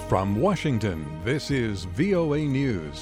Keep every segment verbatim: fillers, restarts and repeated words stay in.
From Washington, this is V O A News.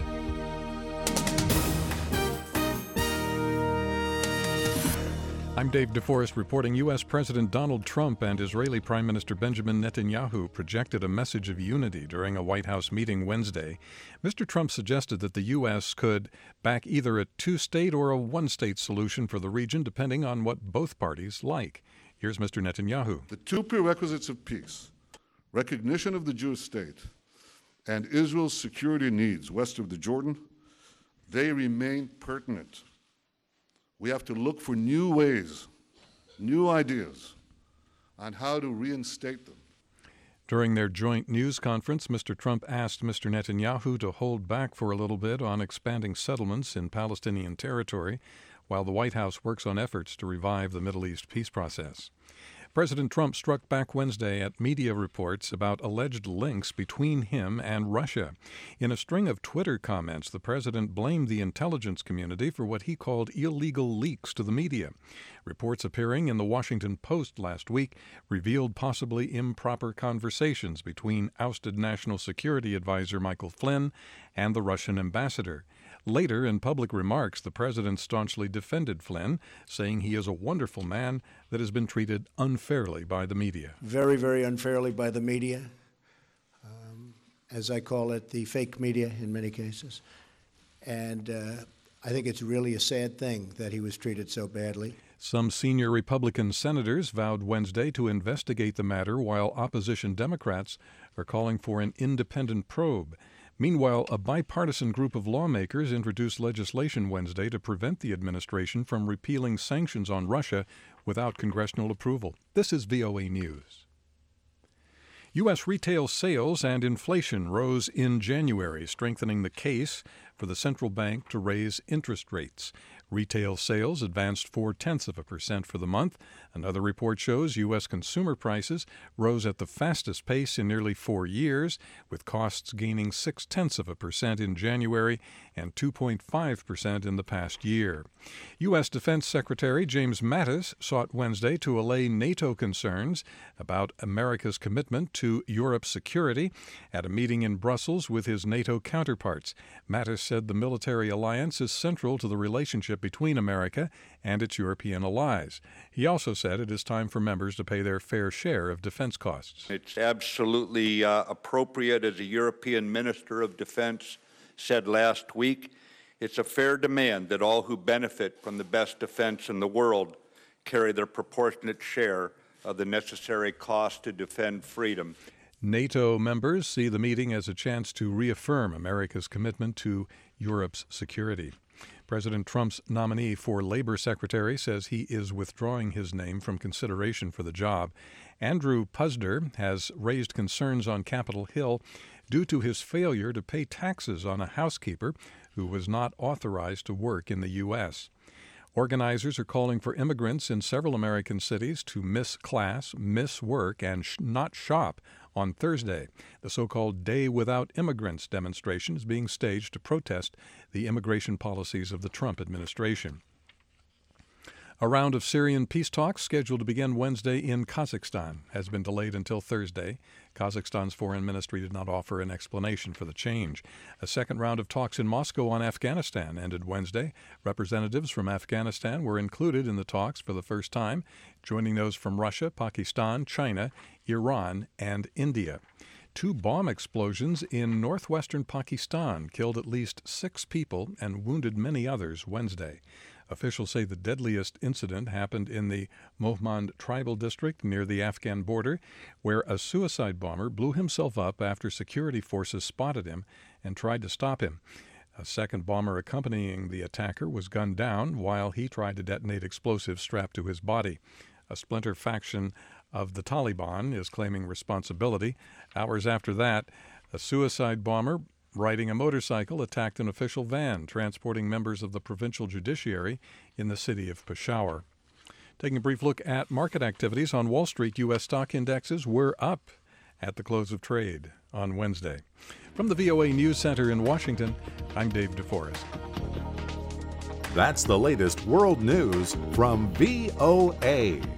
I'm Dave DeForest reporting U S. President Donald Trump and Israeli Prime Minister Benjamin Netanyahu projected a message of unity during a White House meeting Wednesday. Mister Trump suggested that the U S could back either a two-state or a one-state solution for the region, depending on what both parties like. Here's Mister Netanyahu. The two prerequisites of peace, recognition of the Jewish state and Israel's security needs west of the Jordan, they remain pertinent. We have to look for new ways, new ideas on how to reinstate them. During their joint news conference, Mister Trump asked Mister Netanyahu to hold back for a little bit on expanding settlements in Palestinian territory, while the White House works on efforts to revive the Middle East peace process. President Trump struck back Wednesday at media reports about alleged links between him and Russia. In a string of Twitter comments, the president blamed the intelligence community for what he called illegal leaks to the media. Reports appearing in the Washington Post last week revealed possibly improper conversations between ousted National Security Advisor Michael Flynn and the Russian ambassador. Later, in public remarks, the president staunchly defended Flynn, saying he is a wonderful man that has been treated unfairly by the media. Very, very unfairly by the media, um, as I call it, the fake media in many cases. And uh, I think it's really a sad thing that he was treated so badly. Some senior Republican senators vowed Wednesday to investigate the matter, while opposition Democrats are calling for an independent probe. Meanwhile, a bipartisan group of lawmakers introduced legislation Wednesday to prevent the administration from repealing sanctions on Russia without congressional approval. This is V O A News. U S retail sales and inflation rose in January, strengthening the case for the central bank to raise interest rates. Retail sales advanced four-tenths of a percent for the month. Another report shows U S consumer prices rose at the fastest pace in nearly four years, with costs gaining six-tenths of a percent in January and two point five percent in the past year. U S. Defense Secretary James Mattis sought Wednesday to allay NATO concerns about America's commitment to Europe's security at a meeting in Brussels with his NATO counterparts. Mattis said the military alliance is central to the relationship between America and its European allies. He also said it is time for members to pay their fair share of defense costs. It's absolutely uh, appropriate, as a European Minister of Defense said last week. It's a fair demand that all who benefit from the best defense in the world carry their proportionate share of the necessary cost to defend freedom. NATO members see the meeting as a chance to reaffirm America's commitment to Europe's security. President Trump's nominee for Labor Secretary says he is withdrawing his name from consideration for the job. Andrew Puzder has raised concerns on Capitol Hill due to his failure to pay taxes on a housekeeper who was not authorized to work in the U S Organizers are calling for immigrants in several American cities to miss class, miss work, and sh- not shop on Thursday. The so-called Day Without Immigrants demonstration is being staged to protest the immigration policies of the Trump administration. A round of Syrian peace talks scheduled to begin Wednesday in Kazakhstan has been delayed until Thursday. Kazakhstan's foreign ministry did not offer an explanation for the change. A second round of talks in Moscow on Afghanistan ended Wednesday. Representatives from Afghanistan were included in the talks for the first time, joining those from Russia, Pakistan, China, Iran, and India. Two bomb explosions in northwestern Pakistan killed at least six people and wounded many others Wednesday. Officials say the deadliest incident happened in the Mohmand tribal district near the Afghan border, where a suicide bomber blew himself up after security forces spotted him and tried to stop him. A second bomber accompanying the attacker was gunned down while he tried to detonate explosives strapped to his body. A splinter faction of the Taliban is claiming responsibility. Hours after that, a suicide bomber riding a motorcycle attacked an official van transporting members of the provincial judiciary in the city of Peshawar. Taking a brief look at market activities on Wall Street, U S stock indexes were up at the close of trade on Wednesday. From the V O A News Center in Washington, I'm Dave DeForest. That's the latest world news from V O A.